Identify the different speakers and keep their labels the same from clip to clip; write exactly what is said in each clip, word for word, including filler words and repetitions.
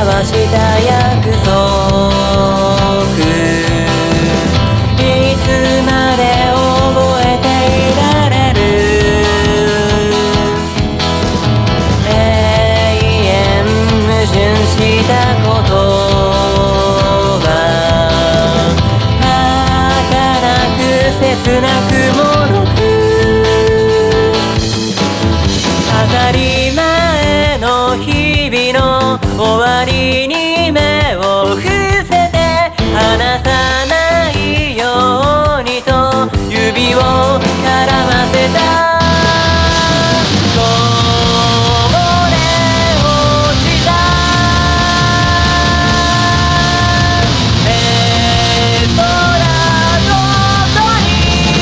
Speaker 1: 交わした約束、いつまで覚えていられる。永遠矛盾したことは儚く切なくもろく、当たり前の日々の終わりに目を伏せて、離さないようにと指を絡ませた。こぼれ落ちた絵空ごとに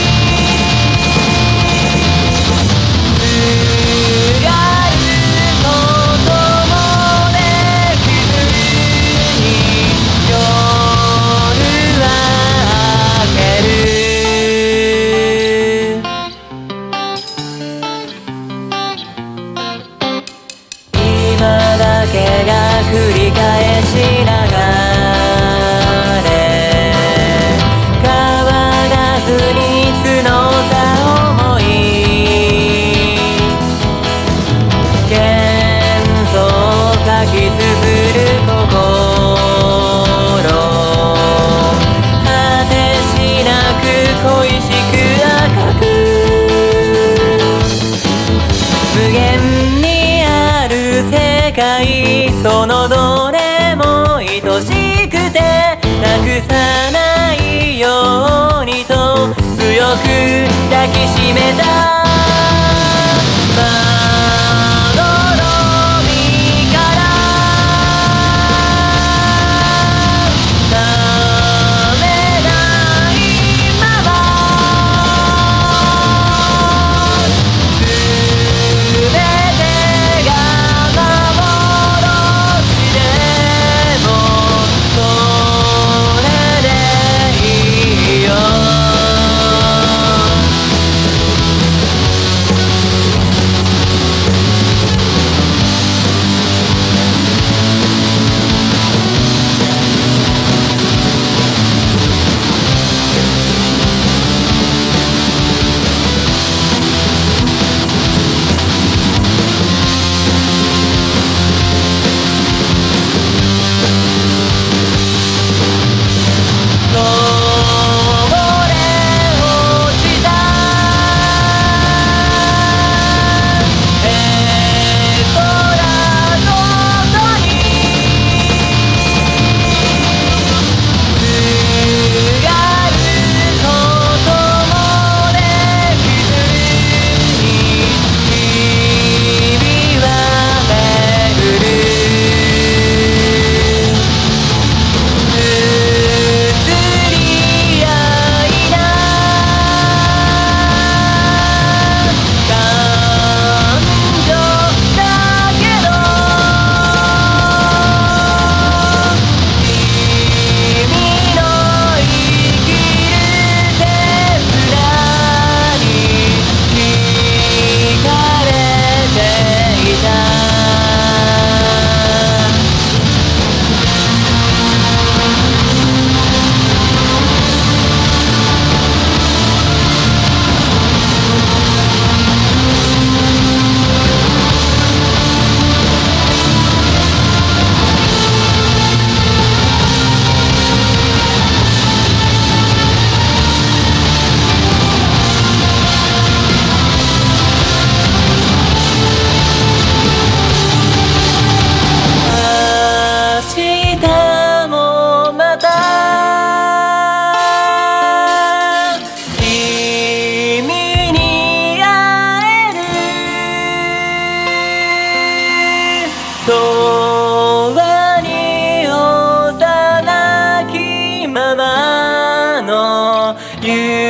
Speaker 1: すがることもできずに夜は明ける。今だけが繰り返しながれ、変わらずに募った想い、幻想書き綴る心、果てしなく恋しく赤く、無限にある世界、そのどれも愛しくて、なくさないようにと強く抱きしめた。まどろみから覚めないまま、すべてが幻でもそれでいいよ。こぼれ落ちた絵空ごとにすがることもできずに日々は巡る。移り合いな感情だけど、君の生きる手すらに惹かれていた。明日もまた君に会える。永遠に幼きままの夢